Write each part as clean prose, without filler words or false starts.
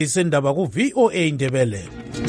Isendaba ku VOA Indebele.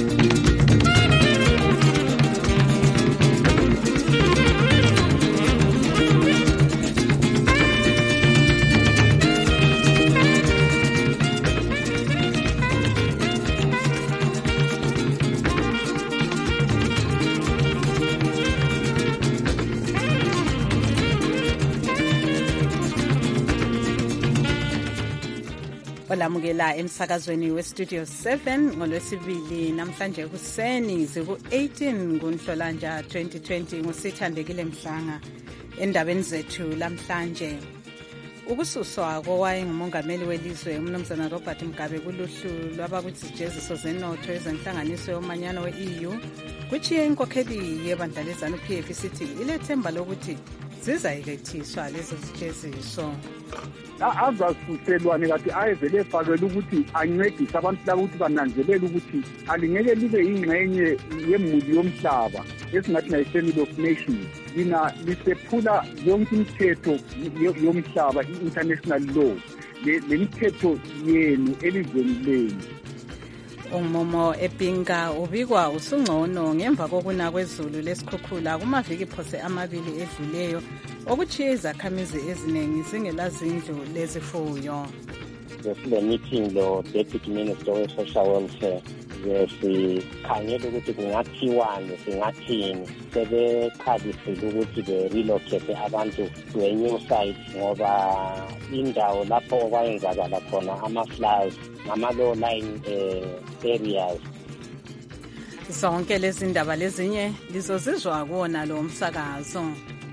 Olamukela emsakazweni weStudio 7 ngolwesibili namhlanje kuseni ziku-18 kuNhlolanja 2020 ngusithandekile Mhlanga. Endabeni zethu lamhlanje, ukususwa kowayengumongameli welizwe umnumzana Robert Mugabe kuluhlu lwabakwizijeziso zenotho ezenhlanganiso yomanyano we-EU kuchiye inkokheli yebandla leZANU-PF isithi ilethemba lokuthi zizayekethiswa lezo zijeziso. Azasuselwane kathi ayevele efakelwe ukuthi ancedise abantu laba ukuthi bananzelele ukuthi alingeke libe yingxenye yemuli yomhlaba esingathi nayi-family of nations. Lina lisephula yonke imithetho yomhlaba, i-international law, le mithetho yenu elizweni lenu. Umomo ePinga ubikwa usungcono ngemva kokuna kwezulu lesikhukhula kumaviki phose amabili edluleyo okuchiye izakhamizi eziningi zingelazindlu lezifuyo. Kule meeting lo Deputy Minister of Social Welfare sikhangela ukuthi kungathiwani singathini, sebeqalisile ukuthi be-relocate abantu to a new site ngoba indawo lapho okwayenzakala khona ama-floods nama-low lying areas. Zonke lezi ndaba lezinye lizozizwa kuwona lo msakazo.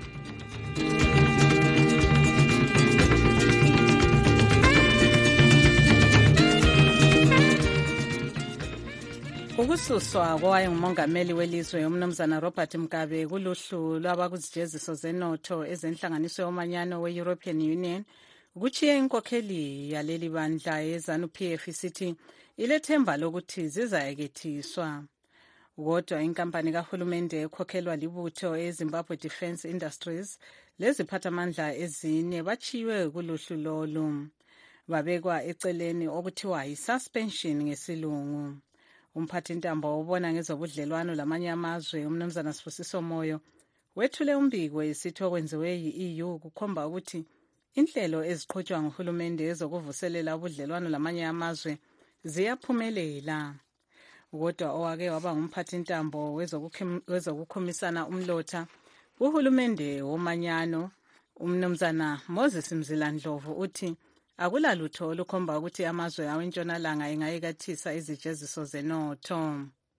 Ukususwa kowayengumongameli welizwe umnumzana Robert Mugabe kuluhlu lwabakuzijeziso zenotho ezenhlanganiso yomanyano we-European Union kuchiye inkokheli yaleli bandla yeZANU-PF isithi ilethemba lokuthi zizayekethiswa. Kodwa inkampani kahulumende ekhokhelwa libutho eZimbabwe Defence Industries leziphathamandla ezine bachiwe kuluhlu lolu, babekwa eceleni okuthiwa yi-suspension ngesilungu. Umphathintambo ubona ngezobudlelwano lamanye amazwe umnumzana Sibusiso Moyo wethule umbiko esithi okwenziwe yi-EU kukhomba ukuthi inhlelo eziqhutshwa nguhulumende ezokuvuselela ubudlelwano lamanye amazwe ziyaphumelela. Kodwa owake waba ngumphathintambo wezokukhomisana umlotha uhulumende womanyano umnumzana Moses Mzilandlovu uthi akulalutho olukhomba ukuthi amazwe awentshonalanga engayekathisa izijeziso zenotho.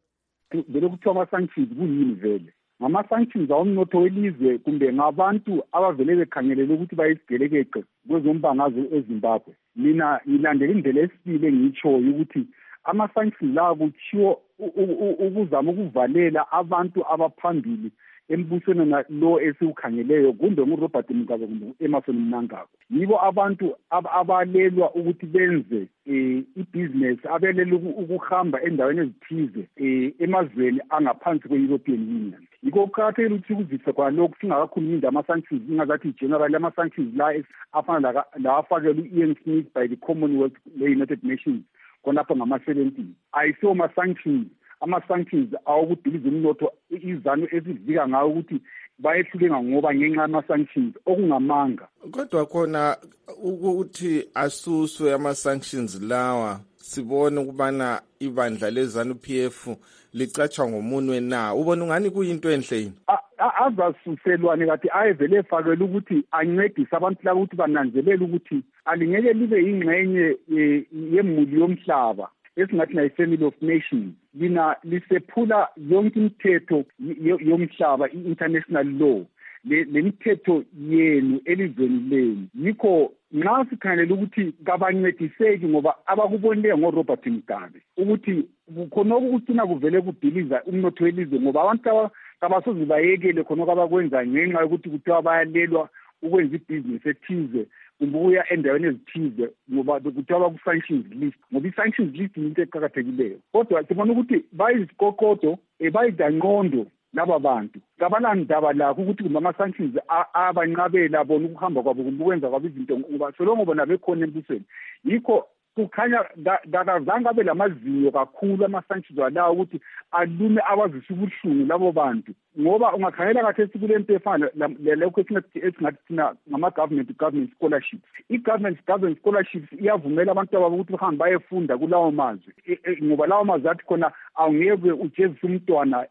Vele kuthiwa ama-sanctions kuyini vele? Ngama-sanctions awomnotho welizwe kumbe ngabantu abavele bekhangelele ukuthi bayisigelekece kwezombangazwe eZimbabwe. Mina ngilandela indlela esibili engiyitshoyo ukuthi ama-sanctions lawa kutshiwo ukuzama ukuvalela abantu abaphambili embusweni lo esiwukhangeleyo kumbe nguRobert Mugabe kumbe Emmerson Mnangagwa. Yibo abantu abalelwa ukuthi benze i-business, abelele ukuhamba endaweni ezithize emazweni angaphansi kwe-European Union. Yiko kuqakathekile ukuthi ukuzisa kwalokhu singakakhulumi indaba ama-sanctions ingazathi general ama-sanctions la afana la afakelwe i-Ian Smith by the Commonwealth le-United Nations khonapho ngama-17. Ayisiwo ma-sanctions, ama-sanctions awokudiliza umnotho izanu ezivika ngawo ukuthi bayehlukenga ngoba ngenxa yama-sanctions okungamanga. Kodwa khona ukuthi asuswe ama-sanctions lawa sibone ukubana ibandla leZANU-PF licatshwa ngomunwe na, ubona ungani kuyinto enhle yini? Azasuselwane kathi ayevele efakelwe ukuthi ancedise abantu laba ukuthi bananzelele ukuthi alingeke libe yingxenye yemuli yomhlaba esingathi nayi-family of nations. Lina lisephula yonke imithetho yomhlaba, i-international law, le mithetho yenu elizweni lenu. Yikho nxa sikhangelela ukuthi kabancediseki ngoba abakubonileyo ngoRobert Mugabe ukuthi khonokho kucina kuvele kudiliza umnotho welizwe ngoba abantu kabasoze bayekele khonokho abakwenza ngenxa yokuthi kuthiwa bayalelwa ukwenza ibhizinisi ethize kumbe ukuya endaweni ezithize ngoba kuthiwa baku-sanctions list ngoba i-sanctions list yinto eqakathekileyo. Kodwa sibona ukuthi bayizikokodo bayidangqondo laba bantu kabanandaba lakho ukuthi kumbe ama-sanctions abanqabela bona ukuhamba kwabo kumbe ukwenza kwabo izinto ngoba solongo bona bekhona embusweni. Yikho kukhanya kakazange abe lamazinyo kakhulu ama-sanctions walawo ukuthi alume abazisa ubuhlungu labo bantu, ngoba ungakhangela kahle kule nto efana lokho esingathi thina ngama-government scholarships. I-government scholarships iyavumela abantu ababo ukuthi bahambe bayefunda kulawo mazwe, ngoba lawo mazwe athi khona awungeke ujezise umntwana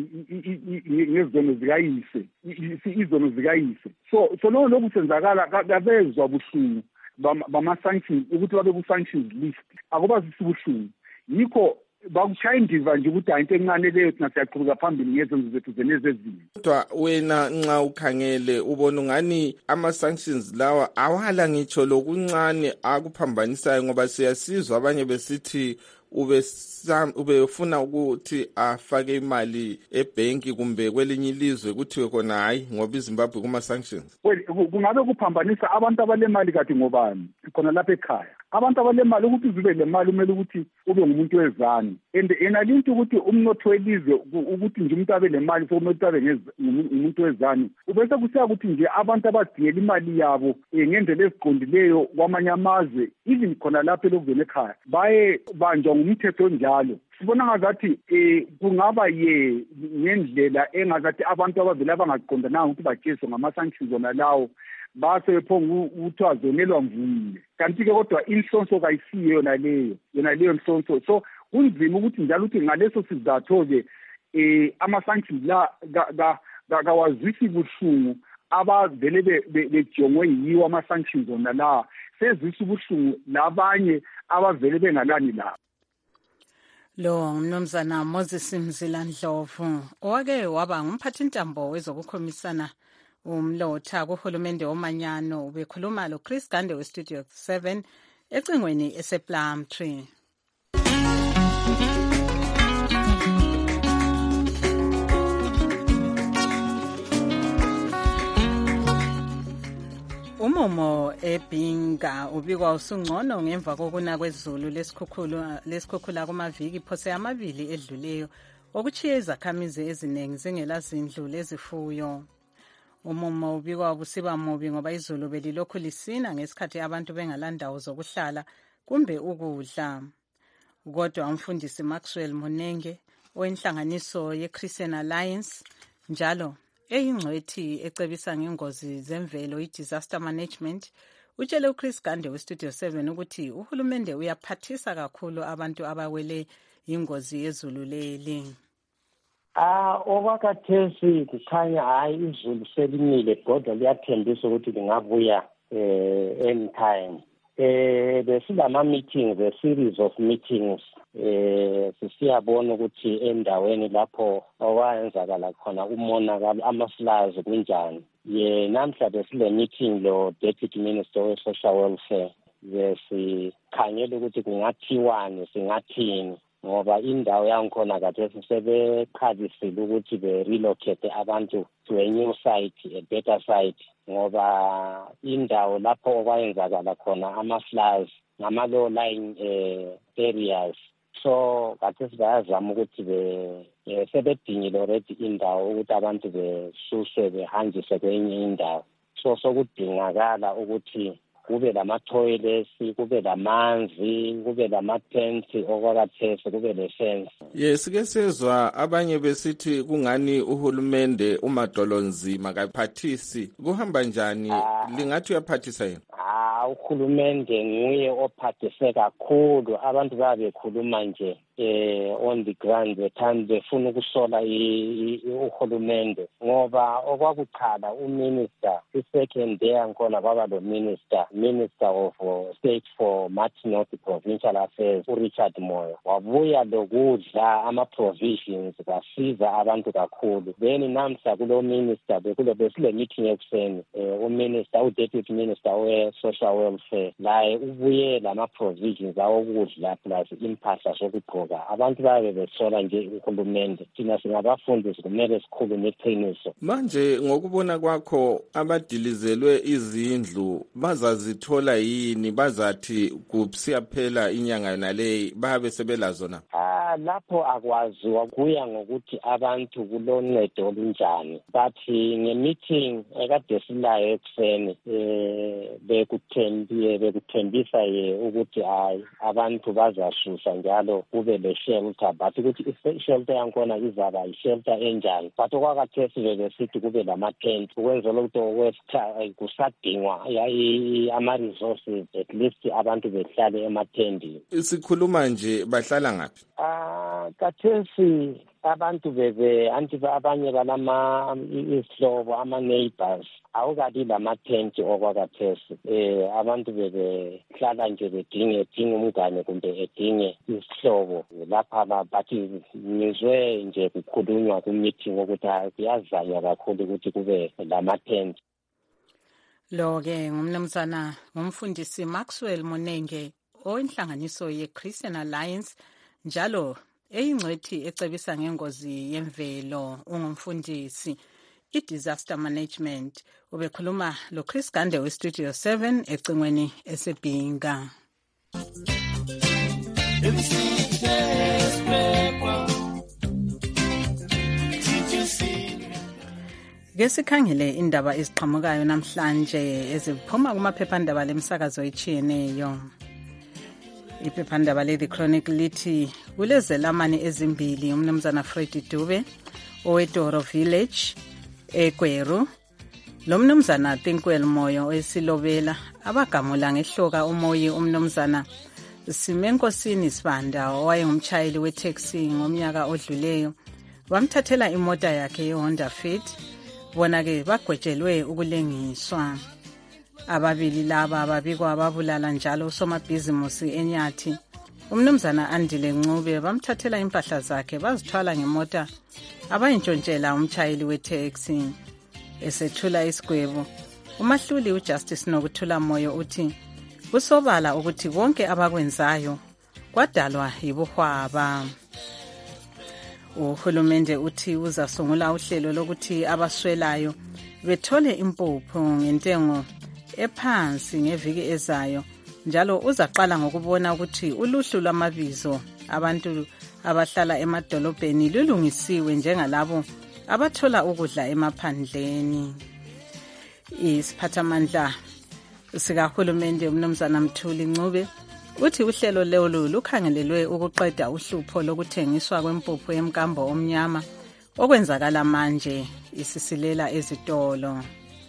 ngezono zikayise, izono zikayise. So lokhu senzakala kabezwa buhlungu bama-sanctions ukuthi babe ku-sanctions list, akubazisi ubuhlungu. Yikho bakushaya indiva nje ukuthi into encane leyo thina siyaqhubeka phambili ngezenzo zethu zenezezinye. Kodwa wena nxa ukhangele ubona ungani ama-sanctions lawa awala ngitsho lokuncane akuphambanisayo, ngoba siyasizwa abanye besithi ubefuna ukuthi afake imali ebhenki kumbe kwelinye ilizwe kuthiwe khona hayi ngoba iZimbabwe kuma-sanctions. Kungabe kuphambanisa abantu abalemali kade ngobani khona lapha ekhaya? Abantu abalemali ukuthi uzibe le mali kumele ukuthi ube ngumuntu wezani, and enalinto ukuthi umnotho welizwe ukuthi nje umuntu abe le mali sokumele abe ngumuntu wezani. Ubese kusiya ukuthi nje abantu abadingela imali yabo ngendlela eziqondileyo kwamanye amazwe, even khona lapha elokuvela ekhaya baye banjwa ngumthetho njalo. Sibona ngazathi kungaba ngendlela engazathi abantu abavela abangaqondananga ukuthi bajeswe ngama-sanctions wona lawo base bephonga ukuthiwa zonelwa mvuyile, kanti-ke kodwa inhlonso kayisiyo yona leyo nhlonso. So kunzima ukuthi njalo ukuthi ngaleso sizatho-ke ama-sanctions la kawazwisi buhlungu abavele bejongwe yiwo ama-sanctions wona la, sezwisa ubuhlungu labanye abavele bengalani la. Lo mnumzana Moses Mzila Ndlovu owake waba ngumphathintambo wezokukhomisana umlotha kuhulumende womanyano, ubekhuluma lo Chris Gande weStudio 7 ecingweni esePlumtree. Umumo eBhinga ubikwa usungcono ngemva kokuna kwezulu lesikhukhula kumaviki phose amabili edluleyo okuchiye izakhamizi eziningi zingela zindlu lezifuyo. Umumo ubikwa ubusiba mubi ngoba izulu belilokhu lisina ngesikhathi abantu bengalandawo zokuhlala kumbe ukudla. Kodwa umfundisi Maxwell Munenge owenhlanganiso ye-Christian Alliance njalo eyingcwethi ecebisa ngengozi zemvelo i-disaster management utshele uChris Gande weStudio 7 ukuthi uhulumende uyaphathisa kakhulu abantu abawele ingozi yezulu leli. Okwakhathesi kukhanya hayi izulu selinile kodwa liyathembisa ukuthi lingabuya anytime. Besilama-meetings, a series of meetings, sisiyabona ukuthi endaweni lapho okwenzakala khona umonakalo ama-floods kunjani. Namhla besile meeting lo Deputy Minister we-Social Welfare, besikhangela ukuthi kungathiwani singathini, ngoba indawo yangikhona kade sebeqalisile ukuthi be-relocate abantu to a new site, a better site, ngoba indawo lapho okwayenzakala khona ama-floods ngama-low lying areas. So kade bayazama ukuthi sebedingile already indawo ukuthi abantu besuse behanjise kwenye indawo. So sokudingakala ukuthi kube lama-toilets, kube lamanzi, kube lama-tents okwakathesi, kube le-fence. Yes, ke sezwa abanye besithi kungani uhulumende umadolonzima kaphathisi. Kuhamba njani? Lingathi uyaphathisa yini? Uhulumende nguye ophathise kakhulu. Abantu babekhuluma nje on the ground befuna ukusola uhulumende, ngoba okwakuqala uminister i-second day yangikhona kwaba lo minister of state for Martin Provincial Affairs uRichard Moyo wabuya lokudla ama-provisions basiza abantu kakhulu. Then namhla kulo minister besile meeting ekuseni uminister uDeputy Minister we-Social Welfare laye ubuye lama-provisions awokudla plus impahla zokugqoka. Abantu babe besola nje uhulumende, thina singabafundisi kumele sikhulume iqiniso. Manje ngokubona kwakho abadilizelwe izindlu bazazithola yini, bazathi kusiyaphela inyanga naleyi babe sebelazo na? Lapho akwaziwa kuya ngokuthi abantu kuloncedo olunjani. But nge-meeting ekade silayo ekuseni bekuthembisa ukuthi hayi abantu bazasusa njalo kube le-shelter, but ukuthi i-shelter yakhona izaba i-shelter enjani. But okwakhathesi besithi kube lama-tent ukwenzela ukuthi kusadingwa ama-resources at least abantu behlale emathendini. Sikhuluma nje bahlala ngaphi? Kathesi abantu abanye balama isihlobo ama-neighbors awukabi lama-tent okwakathesi. Abantu bebehlala nje bedinge umngane kumbe edinge isihlobo lapha bathi ngizwe nje kukhulunywa ku-meeting ukuthi kuyazanywa kakhulu ukuthi kube lama-tent. Lo-ke ngumfundisi Maxwell Monenge oyinhlanganiso ye-Christian Alliance njalo eyingcwethi ecebisa ngengozi yemvelo. Ungumfundisi i-disaster management. Ubekhuluma lo Chris Gande we-Studio 7 ecingweni eseBhinga. Ngesikhangele indaba eziqhamukayo namhlanje eziphuma kumaphephandaba lemsakazo etshiyeneyo. Iphephandaba le-The Chronicle lithi kulezelamani ezimbili umnumzana Freddy Dube owedoro Village eGweru lo mnumzana Thinkwell Moyo esilobela abagamula ngehloka umoyi umnumzana Simenkosini Sibanda owayengumtshayeli wetaxi ngomnyaka odluleyo bamthathela imota yakhe yeHonda Fit. Bona-ke bagwetshelwe ukulengiswa. Ababili laba babikwa babulala njalo usomabhizimusi eNyathi umnumzana Andile Ncube bamthathela impahla zakhe bazithwala ngemota abayintshontshela umtshayeli wetaxi. Esethula isigwebo umahluli uJustice Nokuthula Moyo uthi kusobala ukuthi konke abakwenzayo kwadalwa yibuhwaba. Uhulumende uthi uzasungula uhlelo lokuthi abaswelayo bethole impuphu ngentengo ephansi ngeviki ezayo njalo uzaqala ngokubona ukuthi uluhlu lwamabizo abantu abahlala emadolobheni lulungisiwe njengalabo abathola ukudla emaphandleni. Isiphathamandla sikahulumende umnumzana Mthuli Ncube uthi uhlelo lolu lukhangelelwe ukuqeda uhlupho lokuthengiswa kwempuphu yemkambo omnyama okwenzakala manje isisilela ezitolo.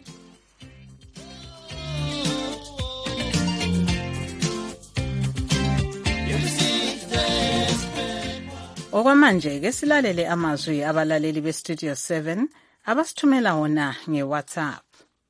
Okwamanje ke silalele amazwi abalaleli beStudio 7 abasithumela wona ngeWhatsApp.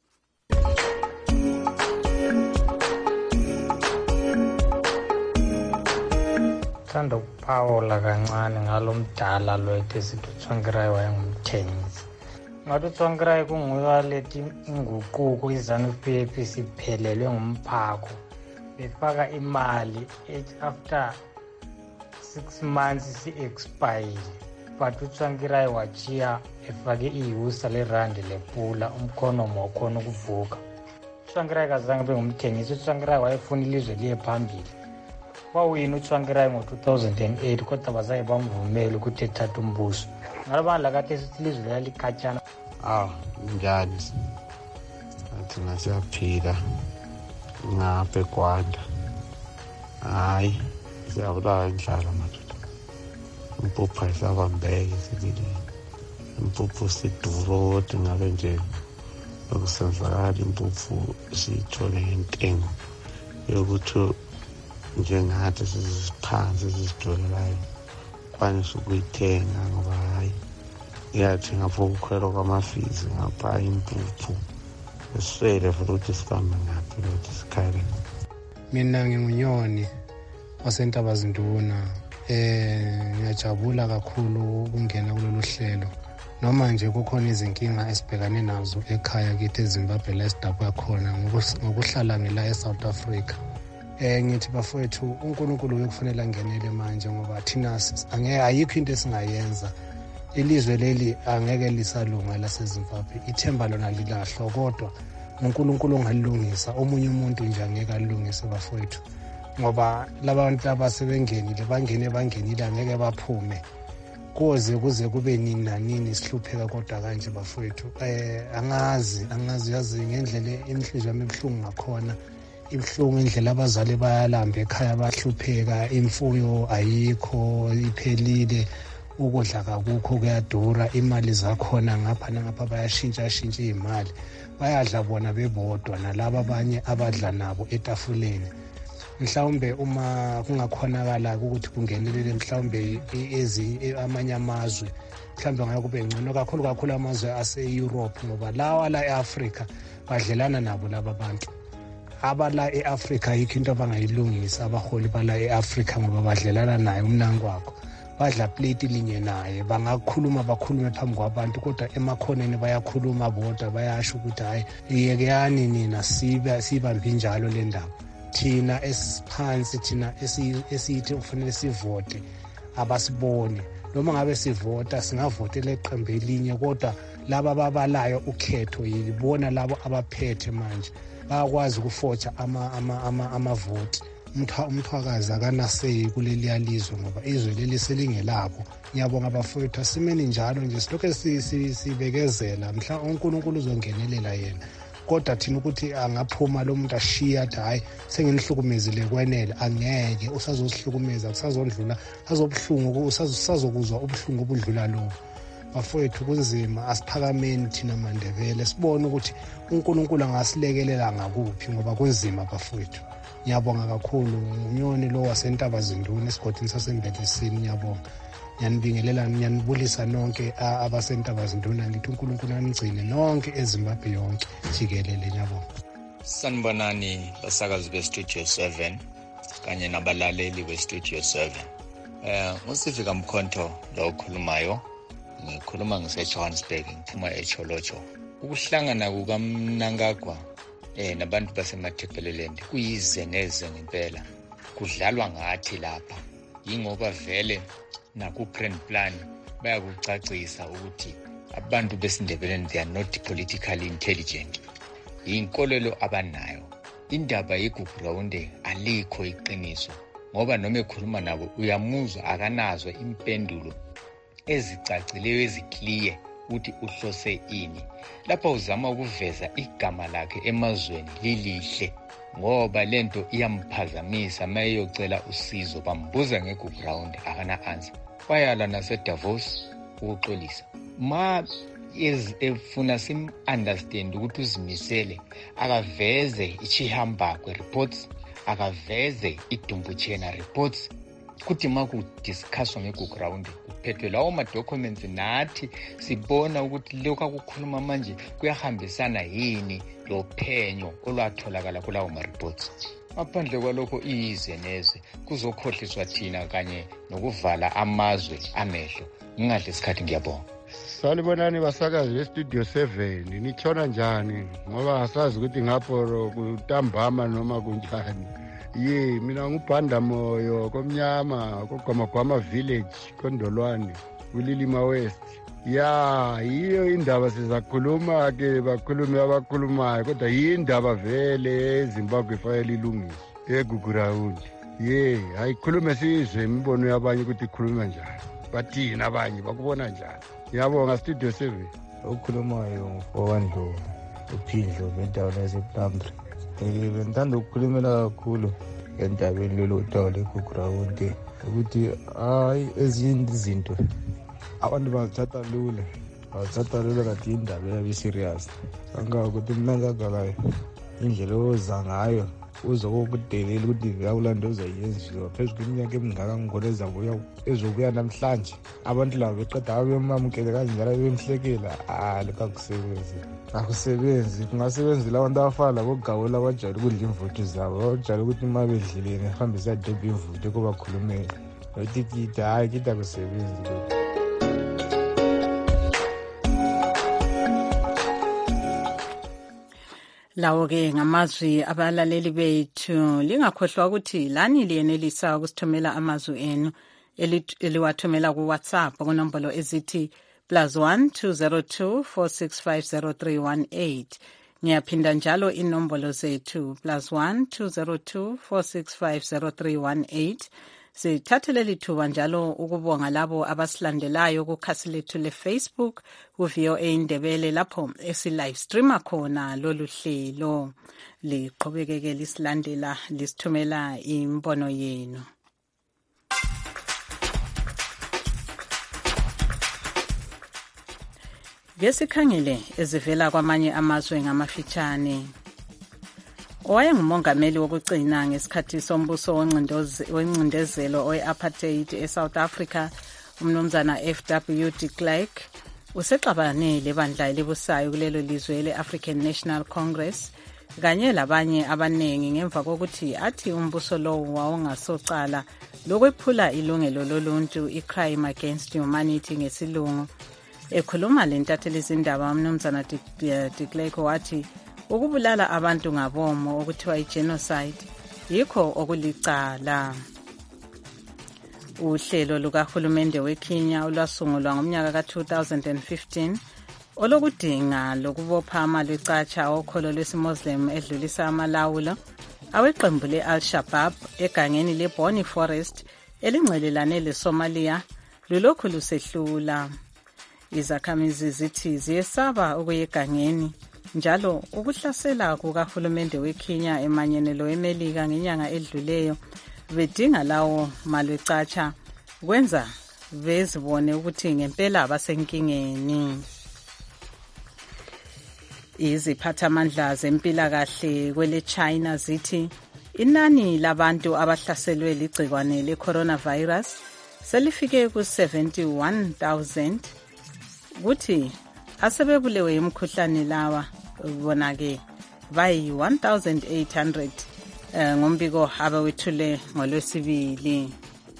Thanda ukuphawula kancane ngalomdala lwethu esithi uTsvangirai wayengumthengisi. Ngathi uTsvangirai kunguye lethi inguquko iZANU-PF siphelelwe ngumphako. Befaka imali after 6 months si-expire. But uTsvangirai wachiya efake ihusa lerandi lepula umkhono mokhona ukuvuka. uTsvangirai kazange bengumthengisi. uTsvangirai wayefuna ilizwe liye phambili. Wawina uTsvangirai ngo-2008 kodwa bazaye bamvumela ukuthi ethathe umbuso. Ngalabandla kade sithi ilizwe lalikhatshana. Njani thina siyaphila ngapha eGwanda. Hayi siyabulawa indlala madoda. Impuphu ayisabambeki sibilini. Impuphu siduro ngabe nje okusenzakala impuphu siyithole ngentengo yokuthi njengathi siziphansi sizidolelayo kwanisa ukuyithenga ngoba hayi iyathenga for ukukhwela kwamafizi ngapha impuphu eswele futhi ukuthi sihambe ngaphi ukuthi sikhale. Mina ngingunyoni waseNtabazinduna. Ngiyajabula kakhulu ukungena kulolu hlelo noma nje kukhona izinkinga esibhekane nazo ekhaya kithi eZimbabwe la esidabula khona ngokuhlala ngila eSouth Africa. Ngithi bafowethu uNkulunkulu uyekufanele angenele manje ngoba thina ayikho into esingayenza. Ilizwe leli angeke lisalunga laseZimbabwe. Ithemba lona lilahlwa kodwa uNkulunkulu ongalilungisa omunye umuntu nje angeke alungise bafowethu. ngoba labantu abasebengenile bangenile angeke baphume kuze kube nini nanini sihlupheka kodwa kanje bafowethu. Angazi yazi ngendlela inhliziyo yami ebuhlungu ngakhona, ibuhlungu indlela abazali bayalamba ekhaya bahlupheka, imfuyo ayikho iphelile, ukudla kakukho kuyadura, imali zakhona ngapha bayashintsha imali, bayadla bona bebodwa nalabo abanye abadla nabo etafuleni. Mhlawumbe uma kungakhonakala ukuthi kungenelele mhlawumbe amanye amazwe mhlawumbe ngayo kube ngcono kakhulu amazwe ase-Europe, ngoba lawa la e-Afrika badlelana nabo laba bantu abala e-Afrika. Yikho into abangayilungisa abaholi bala e-Afrika, ngoba badlelana naye umnango wakho, badla plate linye naye. Bangakhuluma bakhulume phambi kwabantu, kodwa emakhoneni bayakhuluma bodwa, bayasho ukuthi hayi yekeyani nina sibambe njalo le ndaba. Thina esiphansi, thina esithi kufanele sivote abasibone, noma ngabe sivota singavotela iqembu elinye, kodwa laba ababalayo ukhetho yibona labo abaphethe manje, bayakwazi ukufotsha amavoti. Umthwakazi akanaseyi kuleliya lizwe ngoba izwe leli selingelabo. Ngiyabonga bafowethu, asimeni njalo nje, silokhu sibekezela mhla uNkulunkulu uzongenelela yena, kodwa thina ukuthi angaphuma lo muntu ashiya athi hayi senginihlukumezile kwenele, angeke. Usazosihlukumeza, kusazondlula azobuhlungu, usazokuzwa ubuhlungu obudlula lobo. Bafowethu kunzima, asiphakameni thina Mandebele sibone ukuthi uNkulunkulu angasilekelela ngakuphi, ngoba kunzima bafowethu. Ngiyabonga kakhulu unyoni lo wasentaba zinduna esigodini sasembelesini. Ngiyabonga, ngiyanibingelela, ngiyanibulisa nonke abasentaba zinduna, ngithi uNkulunkulu anigcine nonke eZimbabwe yonke jikelele. Ngiyabonga. Sanibonani basakazi beStudio 7 kanye nabalaleli beStudio 7. Usifika Mkhonto lo okhulumayo, ngikhuluma ngise-Johannesburg, ngiphuma eCholocho. Ukuhlangana kukaMnangagwa nabantu basemaThebeleland kuyize neze ngempela, kudlalwa ngathi lapha, yingoba vele naku-grand plan bayakucacisa ukuthi abantu besiNdebeleni they are not politically intelligent. Yinkolelo abanayo, indaba yeGugurawundi alikho iqiniso, ngoba noma ekhuluma nabo uyamuzwa akanazo impendulo ezicacileyo eziclear ukuthi uhlose ini. Lapha uzama ukuveza igama lakhe emazweni lilihle, ngoba lento iyamphazamisa mayeyocela usizo, bambuza ngeGugurawundi akana answer. Bayala naseDavos ukuxolisa. Ma efuna sim-understand ukuthi uzimisele, akaveze iChihambakwe reports, akaveze iDumbuchena reports, kuthi ma kudiscusswa ngeGugurawundi kuphethwe lawo ma-documents, nathi sibona ukuthi lokhu akukhuluma manje kuyahambisana yini lo phenyo olwatholakala kulawo ma-reports. Ngaphandle kwalokho iyize neze kuzokhohliswa thina kanye nokuvala amazwe amehlo. Ngingadli isikhathi, ngiyabonga. Salibonani basakazi beStudio 7, nitshona njani? Ngoba asazi ukuthi ngapho kutambama noma kunjani. Mina ngubhanda moyo komnyama koGwamagwama village Kondolwane kuLilima West. Yiyo indaba sizakhuluma ke, bakhulume abakhulumayo, kodwa yindaba vele eZimbabwe fanele ilungiswe eGugurawundi. Ayikhulume sizwe imibono yabanye ukuthi ikhuluma njani, bathina abanye bakubona njani. Ngiyabonga Studio 7. Okhulumayo ngofowandlovu uPhindlo bendawo yasePlumtree. Bengithanda ukukhulumela kakhulu endabeni lolu daba leGugurawundi, ukuthi hayi ezinye izinto abantu bazithatha lula, kathi indaba yabe serious. Ukuthi Mnangagwa indlela oza ngayo uzokudelela ukuthi yakulandoza yenziwa phezu kweminyaka emingaka ngoleza ezobuya namhlanje, abantu labo beqeda abemamukele kanjalo bemhlekela. Akusebenzi. Kungasebenzela abantu abafana labogawula abajwayele ukudla imvuthi zabo, abajwayele ukuthi uma bedlilene hambise adobha imvuthi kubakhulumela. Nothi kita akusebenzi lokho. Lawo-ke ngamazwi abalaleli bethu. Lingakhohlwa ukuthi lani liyenelisa ukusithumela amazwi enu eliwathumela kuWhatsApp kunombolo ezithi +1 202 465 0318. Ngiyaphinda njalo inombolo zethu +1 202 465 0318. Sithathe leli thuba njalo ukubonga labo abasilandelayo kukhasi lethu le-Facebook ku-VOA Indebele lapho esi-live streama khona lolu hlelo. Liqhubekeke lisilandela lisithumela imbono yenu. Ngesikhangele ezivela kwamanye amazwe ngamafitshane. Owayengumongameli wokugcina ngesikhathi sombuso wencindezelo we-apartheid eSouth Africa, umnumzana F.W. de Klerk, usexabane lebandla elibusayo kulelo lizwe le-African National Congress kanye labanye abaningi ngemva kokuthi athi umbuso lowo wawungasocala lokwephula ilungelo loluntu, i-crime against humanity ngesilungu. Ekhuluma lentathelizindaba umnumzana de Klerk wathi ukubulala abantu ngabomo okuthiwa i-genocide yikho okulicala. Uhlelo lukahulumende weKenya olwasungulwa ngomnyaka ka-2015 olokudinga lokubopha amalwecatsha okholo lwesimuslim edlulisa amalawulo aweqembu le-Al-Shabaab egangeni le-Boni Forest elingcelelane le-Somalia lulokhu lusehlula. Izakhamizi zithi ziyesaba ukuya egangeni njalo ukuhlasela kukahulumende weKenya emanyelelo eMelika ngenyanga edluleyo bedinga lawo malwecatsha kwenza bezibone ukuthi ngempela basenkingeni. Iziphathamandla zempilakahle kwele China zithi inani labantu abahlaselwe ligcikwane le-coronavirus selifike ku-71,000 kuthi asebebulewe imikhuhlane lawa bona-ke bayi-1,800 ngombiko abawethule ngolwesibili.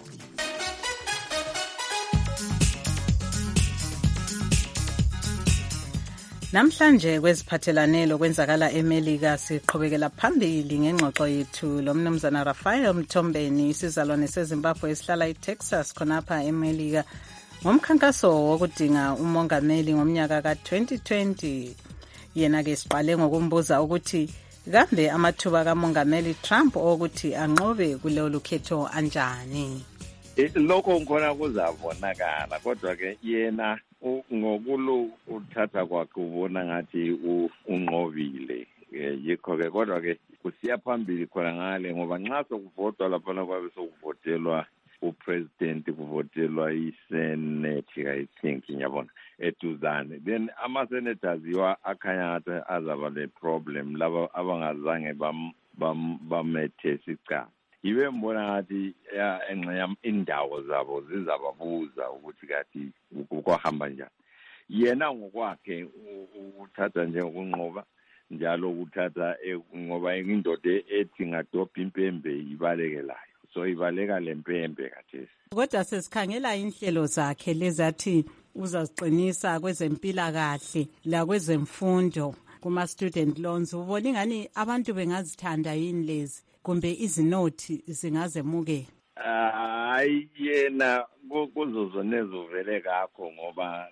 Namhlanje kweziphathelane lokwenzakala eMelika siqhubekela phambili ngengxoxo yethu lomnumzana Raphael Mthombeni, isizalwane seZimbabwe esihlala eTexas khonapha eMelika, ngomkhankaso wokudinga umongameli ngomnyaka ka-2020. Yena-ke siqale ngokumbuza ukuthi kambe amathuba kamongameli Trump okuthi anqobe kulolu khetho anjani. Lokho ngikhona kuzabonakala, kodwa-ke yena ngokulu uthatha kwakhe ubona ngathi unqobile. Yikho-ke kodwa-ke kusiya phambili khona ngale ngoba nxa sokuvotwa laphana kwabe sokuvotelwa upresident kuvotelwa isenate, I think ngiyabona eduzane, then ama-senators yiwa akhanya ngathi azaba le-problem laba abangazange bamethe sicala. Yibe mbona ngathi indawo zabo zizababuza ukuthi kathi kwahamba njani. Yena ngokwakhe uthatha njengokunqoba njalo ukuthatha ngoba indoda ethi ngadobha impembe ibalekelayo, so ibaleka lempembe kathesi. Kodwa sesikhangela inhlelo zakhe lezathi uzaziqinisa kwezempilakahle la kwezemfundo kuma-student loans. Ubona ingani abantu bengazithanda yini lezi kumbe izinothi zingazemukela? Hayi, yena kuzozonezo vele kakho ngoba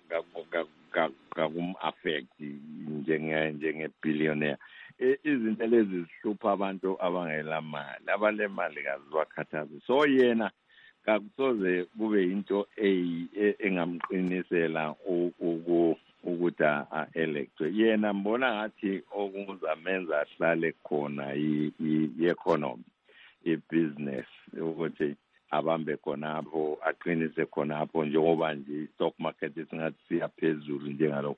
kakum-affect njenge-billionaire. Izinto lezi zihlupha abantu abangela mali, abalemali kazibakhathazi. So yena kakusoze kube into engamqinisela ukuthi a-electwe. Yena mbona ngathi okuzamenza ahlale khona i-economy, i-business, ukuthi abambe khonapho, aqinise khonapho njengoba nje i-stock market singathi siyaphezulu njengalokho.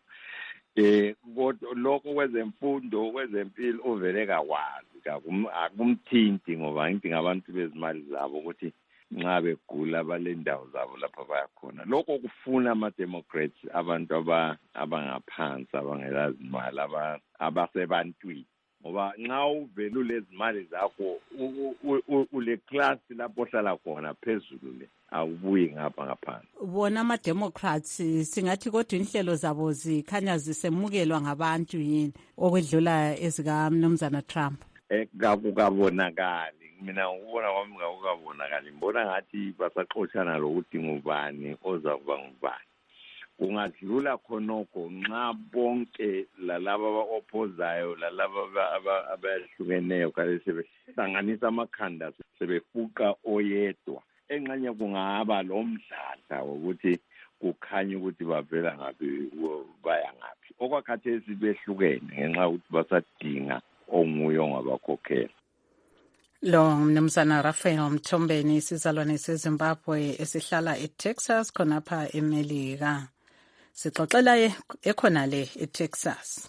Lokho kwezemfundo, kwezempilo uvele kakwazi, akumthinti ngoba ngidinga abantu bezimali zabo ukuthi nxa begula balendawo zabo lapha bayakhona. Lokho kufuna ama-Democrats, abantu abangaphansi abangelazi imali, abasebantwini. Ngoba nxa uvele ulezimali zakho ule class lapho ohlala khona phezulu le, awubuyi ngapha ngaphansi. Bona ama-Democrats singathi kodwa inhlelo zabo zikhanya zisemukelwa ngabantu yini okwedlula ezikamnumzana Trump? Kakukabonakali. Mina ngikubona kwami kakukabonakali. Mbona ngathi basaxoshana lokuthi ngubani oza kuba ngubani. kungadlula khonoko nxa bonke lalaba aba-opposayo lalaba abahlukeneyo kale sebehlanganisa amakhanda sebefuqa oyedwa enxanye kungaba lo mdladla wokuthi kukhanya ukuthi bavela ngaphi baya ngaphi okwakhathesi behlukene ngenxa yokuthi basadinga onguye ongabakhokhela. Lo mnumzana Raphael Mthombeni isizalwane seZimbabwe esihlala eTexas khonapha eMelika. Sixoxela ekhona le eTexas.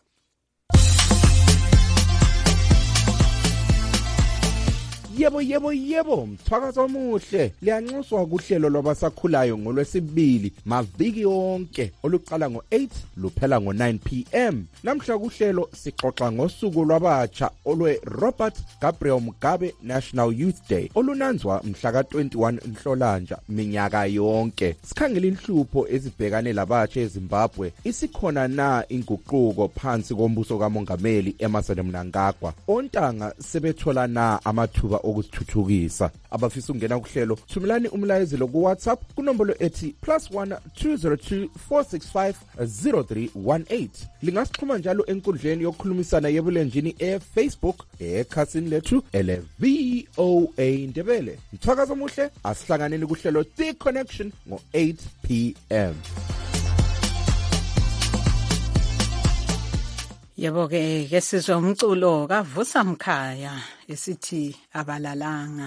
Yebo, mthwakazo omuhle liyanxuswa kuhlelo lwabasakhulayo ngolwesibili maviki onke oluqala ngo-8 luphela ngo-9 p.m. Namhla kuhlelo sixoxa ngosuku lwabatsha olwe-Robert Gabriel Mugabe National Youth Day olunanzwa mhla ka-21 Nhlolanja minyaka yonke. Sikhangela inhlupho ezibhekane labatsha eZimbabwe, isikhona na inguquko phansi kombuso kaMongameli Emmerson Mnangagwa, ontanga sebethola na amathuba okusithuthukisa. Abafisa ukungena kuhlelo thumelani umlayezelo ku WhatsApp kunombolo ethi +1 202 465 0318. Lingasixhuma njalo enkundleni yokukhulumisana yebulenjini eFacebook ekhasini lethu ele VOA Ndebele. Mthakazo omuhle asihlanganeni kuhlelo The Connection ngo-8 p.m. Yebo-ke sizwe umculo kaVusa Mkhaya esithi abalalanga.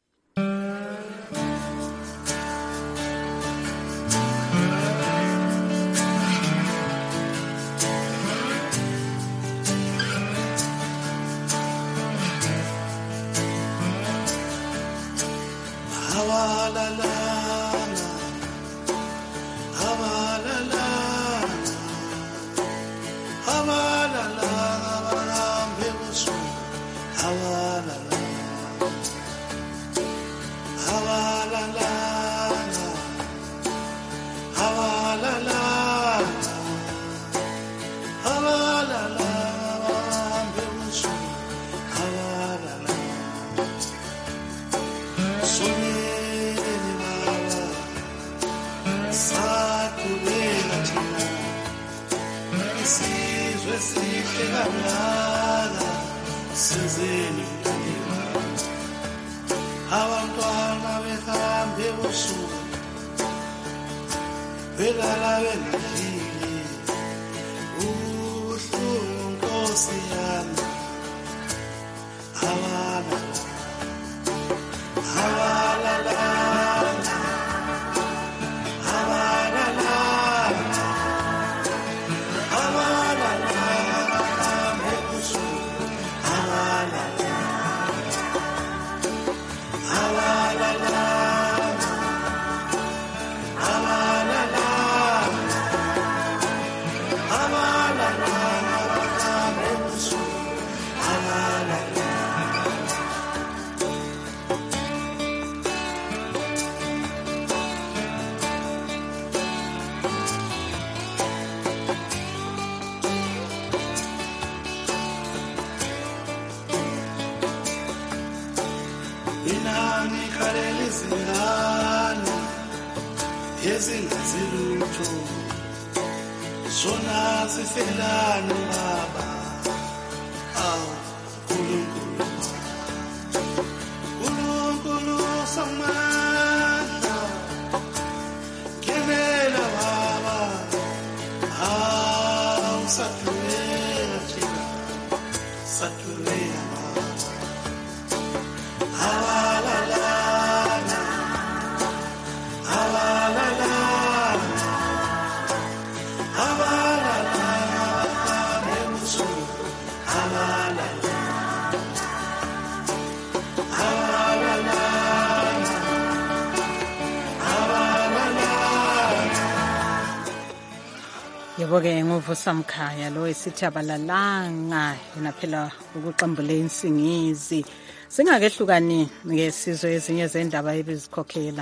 Yebo-ke nguVusa Mkhaya lo esithi abalalanga yena phela ukuqambule insingizi. Singakehlukani ngesizwe ezinye zendaba ebezikhokhela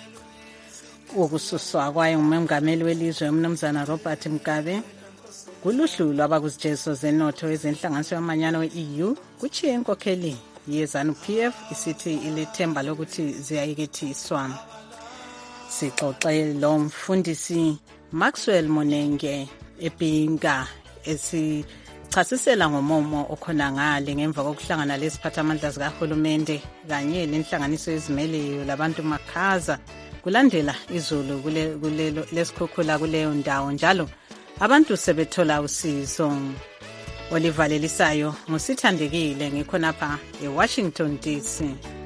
ukususwa kwaye ngumengameli welizwe umnumzana Robert Mugabe kuluhlu lwabakuzijezo zenotho ezenhlanganiso yamanyano we-EU kuchiye inkokheli yeZANU-PF isithi ilethemba lokuthi ziyayekethiswa. Sixoxe lo mfundisi Maxwell Monenge eBinga chasisela ngomomo okhona ngale ngemva kokuhlangana lesiphathamandla zikahulumende kanye nenhlanganiso ezimeleyo labantu makhaza kulandela izulu kulelo lesikhukhula kuleyo ndawo njalo abantu sebethola usizo. Olivalelisayo ngusithandekile ngikhonapha eWashington DC.